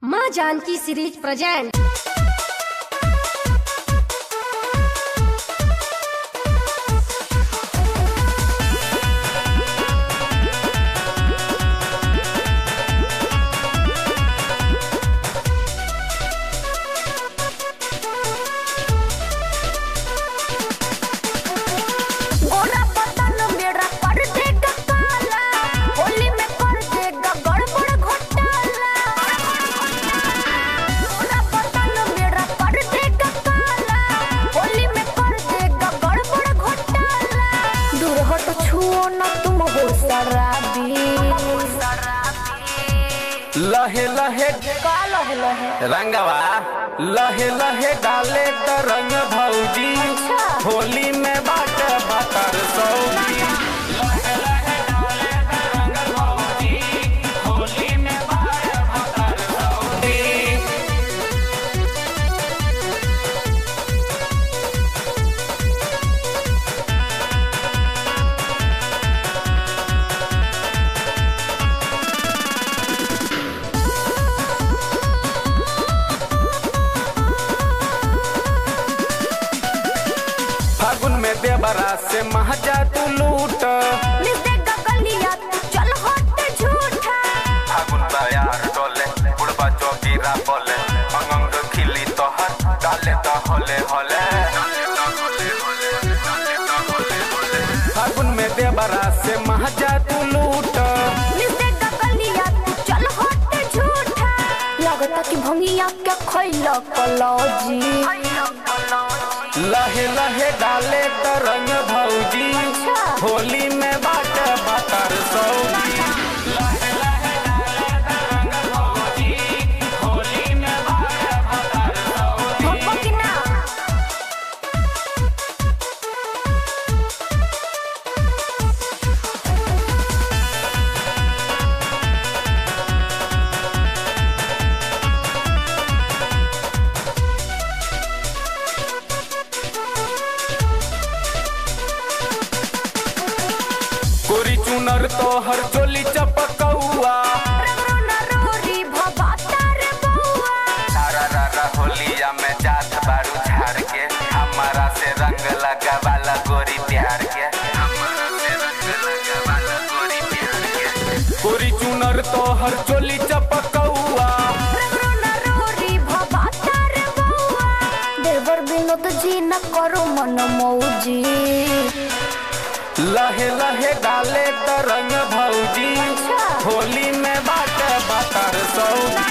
माँ Janaki series present. लहे लहे का लहे लहे रंगवा लहे लहे डाले त रंग भौजी। अच्छा। होली में बाट बतर सौजी। लहे लहे डाले त रंग भौजी, होली में बाट बतर सौजी। फागुन में देवरा से महजा तू लूट, चल हट झूठा। फागुन तैयार डोले बुढ़बा चौकीरा बोले, अंग खिली तोहर डाले तो होले होले। फागुन में देवरा से महजा तू लूट, चल हट झूठा। लगता कि भंगिया के खैला कलौजी। लहे लहे डाले त रंग भौजी। अच्छा। होली में बाट बतर सौजी। लहे लहे डाले त रंग भौजी, होली में बाट बतर सौजी। भपक कि ना गोरी चुनर तोहर चोली चपकौआ। सारा रारा होलिया में जात बारू झाड़ के, हमारा से रंग लगा वाला गोरी प्यार के। हमारा से रंग लगा वाला गोरी प्यार के। गोरी चुनर तोहर चोली चपकौआ। देवर विनोद जी न करो मन मौजी। लहे लहे डाले त रंग भौजी। अच्छा। होली में बाट बतर सौजी।